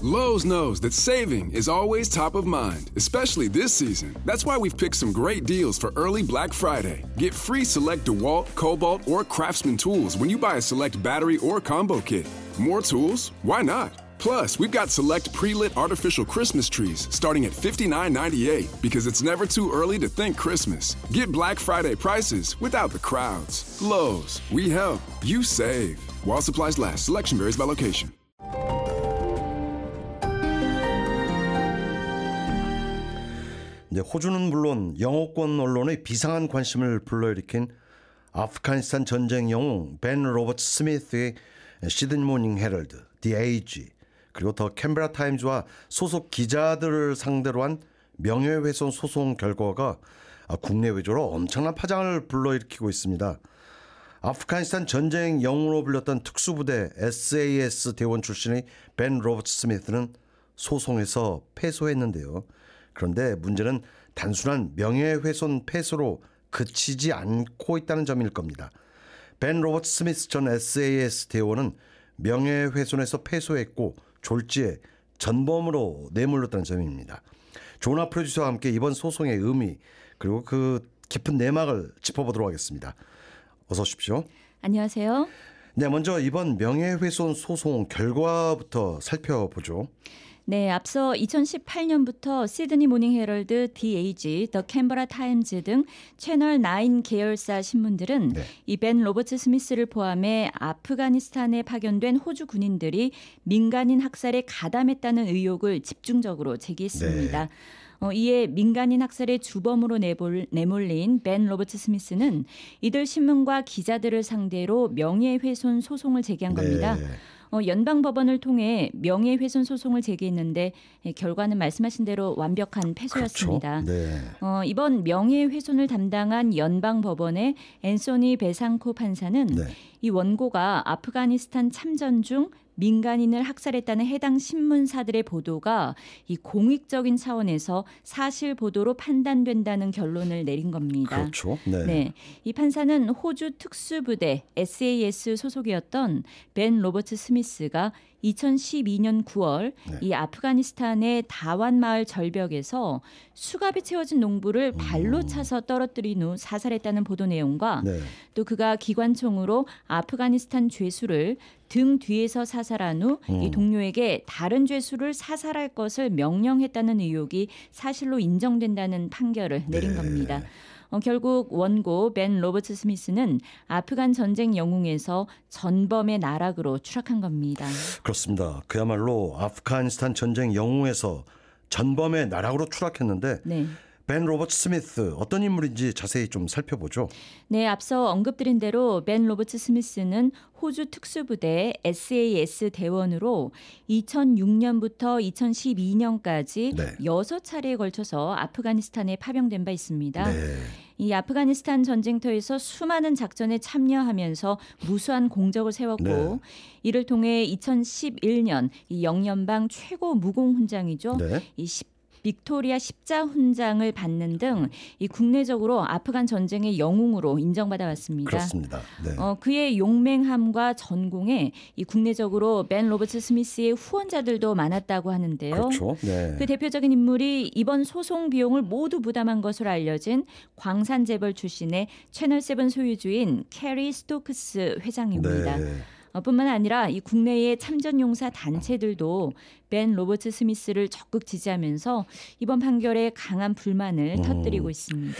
Lowe's knows that saving is always top of mind, especially this season. That's why we've picked some great deals for early Black Friday. Get free select DeWalt, Cobalt, or Craftsman tools when you buy a select battery or combo kit. More tools? Why not? Plus, we've got select pre-lit artificial Christmas trees starting at $59.98 because it's never too early to think Christmas. Get Black Friday prices without the crowds. Lowe's, we help, you save. While supplies last, selection varies by location. 네, 호주는 물론 영어권 언론의 비상한 관심을 불러일으킨 아프가니스탄 전쟁 영웅 벤 로버트 스미스의 시드니 모닝 헤럴드, The Age, 그리고 더 캔베라 타임즈와 소속 기자들을 상대로 한 명예훼손 소송 결과가 국내 외교로 엄청난 파장을 불러일으키고 있습니다. 아프가니스탄 전쟁 영웅으로 불렸던 특수부대 SAS 대원 출신의 벤 로버트 스미스는 소송에서 패소했는데요. 그런데 문제는 단순한 명예훼손 패소로 그치지 않고 있다는 점일 겁니다. 벤 로버트 스미스 전 SAS 대원은 명예훼손에서 패소했고 졸지에 전범으로 내몰렸다는 점입니다. 조나 프로듀서와 함께 이번 소송의 의미 그리고 그 깊은 내막을 짚어보도록 하겠습니다. 어서 오십시오. 안녕하세요. 네, 먼저 이번 명예훼손 소송 결과부터 살펴보죠. 네, 앞서 2018년부터 시드니 모닝 헤럴드, The Age, 더 캔버라 타임즈 등 채널 9 계열사 신문들은 이 벤 로버트 스미스를 포함해 아프가니스탄에 파견된 호주 군인들이 민간인 학살에 가담했다는 의혹을 집중적으로 제기했습니다. 이에 민간인 학살의 주범으로 내몰린 벤 로버트 스미스는 이들 신문과 기자들을 상대로 명예훼손 소송을 제기한 겁니다. 연방법원을 통해 명예훼손 소송을 제기했는데 결과는 말씀하신 대로 완벽한 패소였습니다. 그렇죠. 이번 명예훼손을 담당한 연방법원의 앤소니 베상코 판사는 이 원고가 아프가니스탄 참전 중 민간인을 학살했다는 해당 신문사들의 보도가 이 공익적인 차원에서 사실 보도로 판단된다는 결론을 내린 겁니다. 그렇죠. 네. 이 판사는 호주 특수부대 SAS 소속이었던 벤 로버트 스미스가 2012년 9월 이 아프가니스탄의 다완 마을 절벽에서 수갑에 채워진 농부를 발로 차서 떨어뜨린 후 사살했다는 보도 내용과 또 그가 기관총으로 아프가니스탄 죄수를 등 뒤에서 사살한 후 이 동료에게 다른 죄수를 사살할 것을 명령했다는 의혹이 사실로 인정된다는 판결을 내린 겁니다. 결국 원고 벤 로버트 스미스는 아프간 전쟁 영웅에서 전범의 나락으로 추락한 겁니다. 그렇습니다. 그야말로 아프가니스탄 전쟁 영웅에서 전범의 나락으로 추락했는데 벤 로버트 스미스 어떤 인물인지 자세히 좀 살펴보죠. 네, 앞서 언급드린 대로 벤 로버트 스미스는 호주 특수부대 SAS 대원으로 2006년부터 2012년까지 6차례에 걸쳐서 아프가니스탄에 파병된 바 있습니다. 이 아프가니스탄 전쟁터에서 수많은 작전에 참여하면서 무수한 공적을 세웠고 이를 통해 2011년 이 영연방 최고 무공훈장이죠. 이 빅토리아 십자훈장을 받는 등 이 국내적으로 아프간 전쟁의 영웅으로 인정받아 왔습니다. 그렇습니다. 그의 용맹함과 전공에 이 국내적으로 벤 로버트 스미스의 후원자들도 많았다고 하는데요. 그렇죠. 그 대표적인 인물이 이번 소송 비용을 모두 부담한 것으로 알려진 광산재벌 출신의 채널7 소유주인 캐리 스토크스 회장입니다. 뿐만 아니라 이 국내의 참전용사 단체들도 벤 로버트 스미스를 적극 지지하면서 이번 판결에 강한 불만을 터뜨리고 있습니다.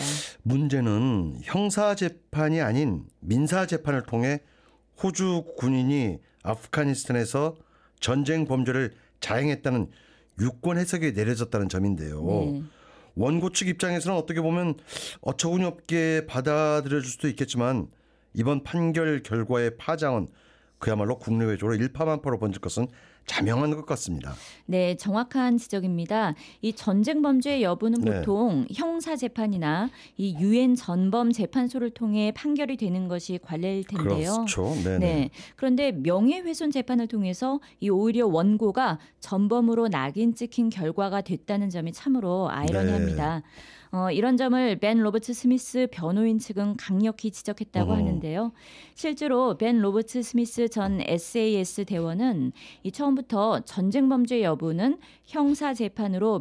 문제는 형사재판이 아닌 민사재판을 통해 호주 군인이 아프가니스탄에서 전쟁 범죄를 자행했다는 유권 해석이 내려졌다는 점인데요. 원고 측 입장에서는 어떻게 보면 어처구니 없게 받아들여질 수도 있겠지만 이번 판결 결과의 파장은 그야말로 국내 외교로 일파만파로 번질 것은 자명한 것 같습니다. 네, 정확한 지적입니다. 이 전쟁 범죄의 여부는 보통 형사 재판이나 이 유엔 전범 재판소를 통해 판결이 되는 것이 관례일 텐데요. 그렇죠. 그런데 명예훼손 재판을 통해서 이 오히려 원고가 전범으로 낙인 찍힌 결과가 됐다는 점이 참으로 아이러니합니다. 이런 점을 벤 로버트 스미스 변호인 측은 강력히 지적했다고 하는데요. 실제로 벤 로버트 스미스 전 SAS 대원은 이 처음부터 전쟁 범죄 여부는 형사 재판으로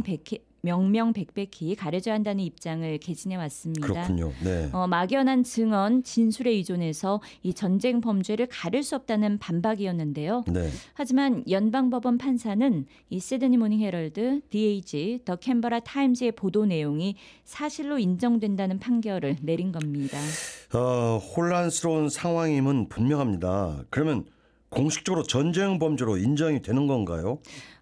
명명백백히 가려져야 한다는 입장을 개진해 왔습니다. 그렇군요. 네. 막연한 증언, 진술에 의존해서 이 전쟁 범죄를 가릴 수 없다는 반박이었는데요. 네. 하지만 연방법원 판사는 이 시드니 모닝 헤럴드, DH, 더 캔버라 타임즈의 보도 내용이 사실로 인정된다는 판결을 내린 겁니다. 혼란스러운 상황임은 분명합니다. 그러면 공식적으로 전쟁 범죄로 인정이 되는 건가요?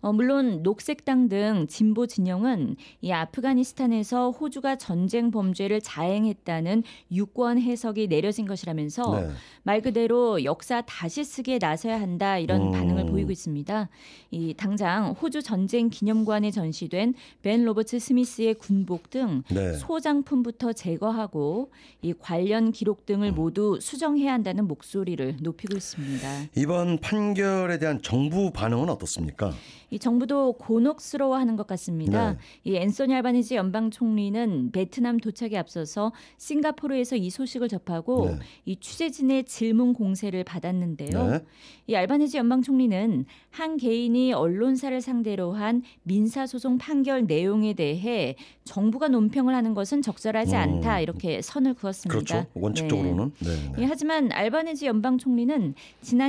물론 녹색당 등 진보 진영은 이 아프가니스탄에서 호주가 전쟁 범죄를 자행했다는 유권 해석이 내려진 것이라면서 네. 말 그대로 역사 다시 쓰기에 나서야 한다 이런 반응을 보이고 있습니다. 이 당장 호주 전쟁 기념관에 전시된 벤 로버트 스미스의 군복 등 네. 소장품부터 제거하고 이 관련 기록 등을 모두 수정해야 한다는 목소리를 높이고 있습니다. 이번 판결에 대한 정부 반응은 어떻습니까? 이 정부도 곤혹스러워하는 것 같습니다. 네. 이 앤소니 알바니지 연방 총리는 베트남 도착에 앞서서 싱가포르에서 이 소식을 접하고 네. 이 취재진의 질문 공세를 받았는데요. 네. 이 알바니지 연방 총리는 한 개인이 언론사를 상대로 한 민사소송 판결 내용에 대해 정부가 논평을 하는 것은 적절하지 않다 이렇게 선을 그었습니다. 그렇죠. 원칙적으로는. 네. 네. 예, 하지만 알바니지 연방 총리는 지난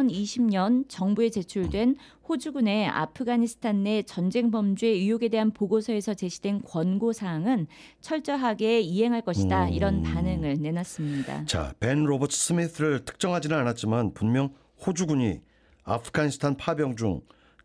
2020년 정부에 제출된 호주군의 아프가니스탄 내 전쟁 범죄 의혹에 대한 보고서에서 제시된 권고 사항은 철저하게 이행할 것이다. 이런 반응을 내놨습니다. 자, 벤 로버트 스미스를 특정하지는 않았지만 분명 호주군이 아프가니스탄 파병 중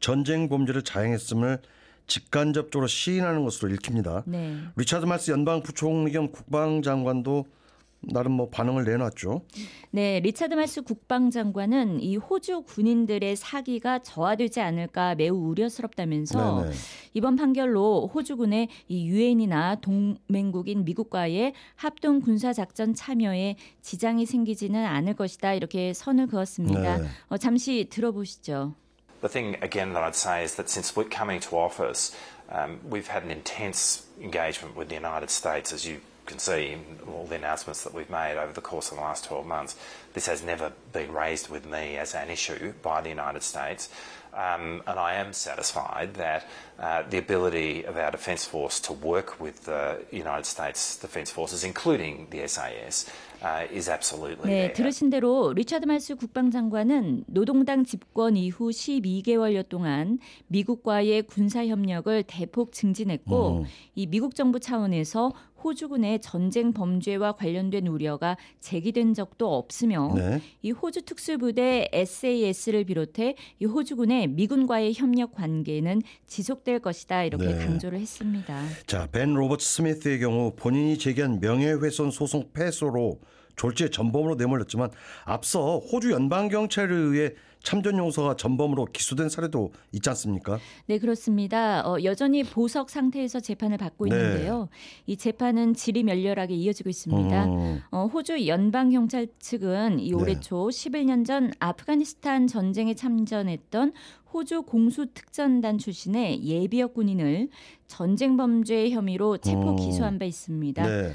전쟁 범죄를 자행했음을 직간접적으로 시인하는 것으로 읽힙니다. 네. 리차드 말스 연방 부총리 겸 국방장관도 나름 반응을 내놨죠. 네, 리차드 말스 국방장관은 이 호주 군인들의 사기가 저하되지 않을까 매우 우려스럽다면서 네네. 이번 판결로 호주군의 이 유엔이나 동맹국인 미국과의 합동 군사 작전 참여에 지장이 생기지는 않을 것이다 이렇게 선을 그었습니다. 네. 잠시 들어보시죠. The thing again that I'd say is that since we're coming to office, we've had an intense engagement with the United States, as you can see in all the announcements that we've made over the course of the last 12 months. This has never been raised with me as an issue by the United States. And I am satisfied that the ability of our Defence Force to work with the United States Defence Forces, including the SAS, is absolutely 네, there. 들으신 대로 리차드 말스 국방장관은 노동당 집권 이후 12개월여 동안 미국과의 군사 협력을 대폭 증진했고 이 미국 정부 차원에서 호주군의 전쟁 범죄와 관련된 우려가 제기된 적도 없으며 네. 이 호주 특수부대 SAS를 비롯해 이 호주군의 미군과의 협력 관계는 지속될 것이다 이렇게 네. 강조를 했습니다. 자, 벤 로버트 스미스의 경우 본인이 제기한 명예훼손 소송 패소로 졸지에 전범으로 내몰렸지만 앞서 호주 연방경찰에 의해 참전 용사가 전범으로 기소된 사례도 있지 않습니까? 네, 그렇습니다. 여전히 보석 상태에서 재판을 받고 네. 있는데요. 이 재판은 질이 멸렬하게 이어지고 있습니다. 호주 연방경찰 측은 이 올해 네. 초 11년 전 아프가니스탄 전쟁에 참전했던 호주 공수특전단 출신의 예비역 군인을 전쟁 범죄 혐의로 체포 기소한 바 있습니다. 네.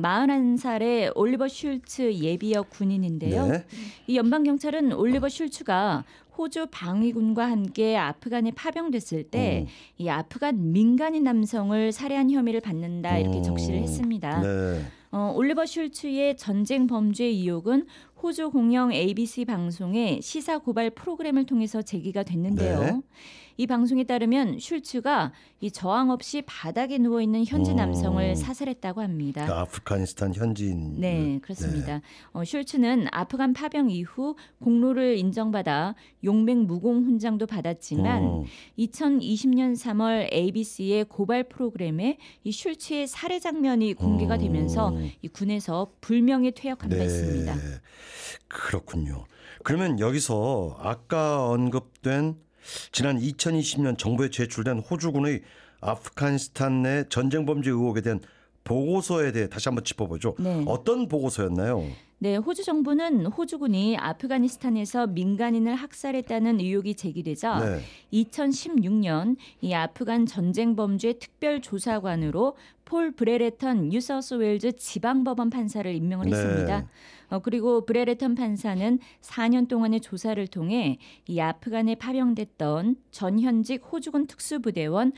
41살의 올리버 슐츠 예비역 군인인데요. 네. 이 연방경찰은 올리버 슐츠가 호주 방위군과 함께 아프간에 파병됐을 때 이 아프간 민간인 남성을 살해한 혐의를 받는다 이렇게 적시를 했습니다. 네. 올리버 슐츠의 전쟁 범죄 의혹은 호주 공영 ABC 방송의 시사 고발 프로그램을 통해서 제기가 됐는데요. 네. 이 방송에 따르면 슐츠가 이 저항 없이 바닥에 누워 있는 현지 남성을 사살했다고 합니다. 아프가니스탄 현지인. 네, 그렇습니다. 슐츠는 아프간 파병 이후 공로를 인정받아 용맹 무공 훈장도 받았지만 2020년 3월 ABC의 고발 프로그램에 이 슐츠의 살해 장면이 공개가 되면서 이 군에서 불명예 퇴역한 바 있습니다. 그렇군요. 그러면 여기서 아까 언급된 지난 2020년 정부에 제출된 호주군의 아프가니스탄 내 전쟁 범죄 의혹에 대한 보고서에 대해 다시 한번 짚어보죠. 네. 어떤 보고서였나요? 네, 호주 정부는 호주군이 아프가니스탄에서 민간인을 학살했다는 의혹이 제기되자 네. 2016년 이 아프간 전쟁 범죄 특별조사관으로 폴 브레레턴 뉴사우스웨일즈 지방법원 판사를 임명을 네. 했습니다. 그리고 브레레턴 판사는 4년 동안의 조사를 통해 이 아프간에 파병됐던 전현직 호주군 특수부대원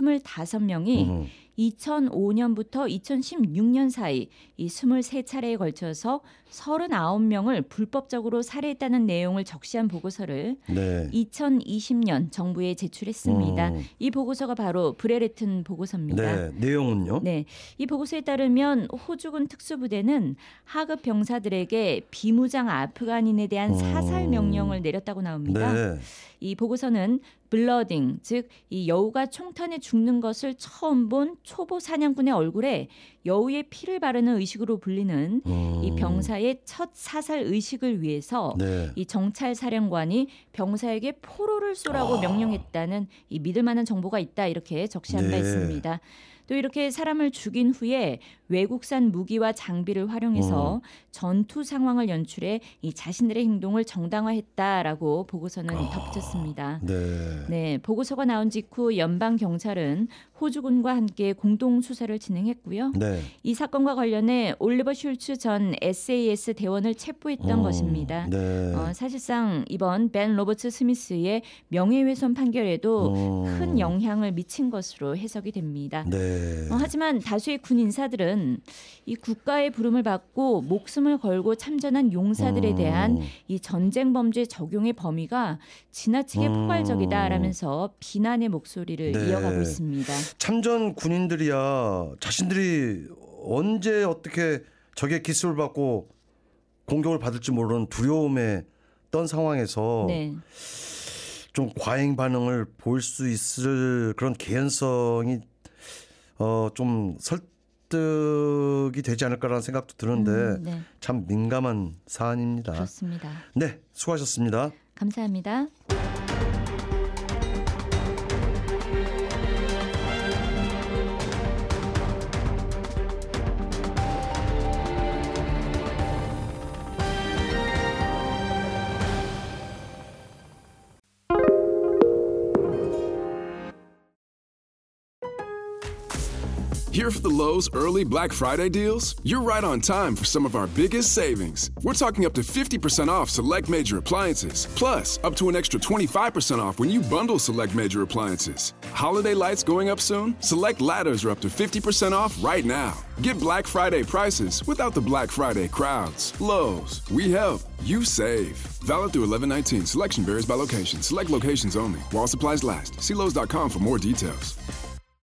25명이 2005년부터 2016년 사이 이 23차례에 걸쳐서 39명을 불법적으로 살해했다는 내용을 적시한 보고서를 네. 2020년 정부에 제출했습니다. 이 보고서가 바로 브레레튼 보고서입니다. 네. 내용은요? 네, 이 보고서에 따르면 호주군 특수부대는 하급 병사들에게 비무장 아프간인에 대한 사살 명령을 내렸다고 나옵니다. 네. 이 보고서는 블러딩, 즉 이 여우가 총탄에 죽는 것을 처음 본 초보 사냥꾼의 얼굴에 여우의 피를 바르는 의식으로 불리는 이 병사의 첫 사살 의식을 위해서 네. 이 정찰 사령관이 병사에게 포로를 쏘라고 명령했다는 이 믿을 만한 정보가 있다 이렇게 적시한 바 네. 있습니다. 또 이렇게 사람을 죽인 후에 외국산 무기와 장비를 활용해서 전투 상황을 연출해 이 자신들의 행동을 정당화했다라고 보고서는 덧붙였습니다. 네. 네, 보고서가 나온 직후 연방 경찰은 호주군과 함께 공동 수사를 진행했고요. 네. 이 사건과 관련해 올리버 슐츠 전 SAS 대원을 체포했던 것입니다. 네. 사실상 이번 벤 로버츠 스미스의 명예훼손 판결에도 큰 영향을 미친 것으로 해석이 됩니다. 네. 하지만 다수의 군 인사들은 이 국가의 부름을 받고 목숨을 걸고 참전한 용사들에 대한 이 전쟁 범죄 적용의 범위가 지나치게 포괄적이다라면서 비난의 목소리를 네. 이어가고 있습니다. 참전 군인들이야 자신들이 언제 어떻게 적의 기습을 받고 공격을 받을지 모르는 두려움에 떤 상황에서 네. 좀 과잉 반응을 보일 수 있을 그런 개연성이 좀 설득이 되지 않을까라는 생각도 드는데 네. 참 민감한 사안입니다. 그렇습니다. 네, 수고하셨습니다. 감사합니다. Here for the Lowe's early Black Friday deals? You're right on time for some of our biggest savings. We're talking up to 50% off select major appliances, plus up to an extra 25% off when you bundle select major appliances. Holiday lights going up soon? Select ladders are up to 50% off right now. Get Black Friday prices without the Black Friday crowds. Lowe's, we help, you save. Valid through 11/19. Selection varies by location. Select locations only. While supplies last. See Lowe's.com for more details.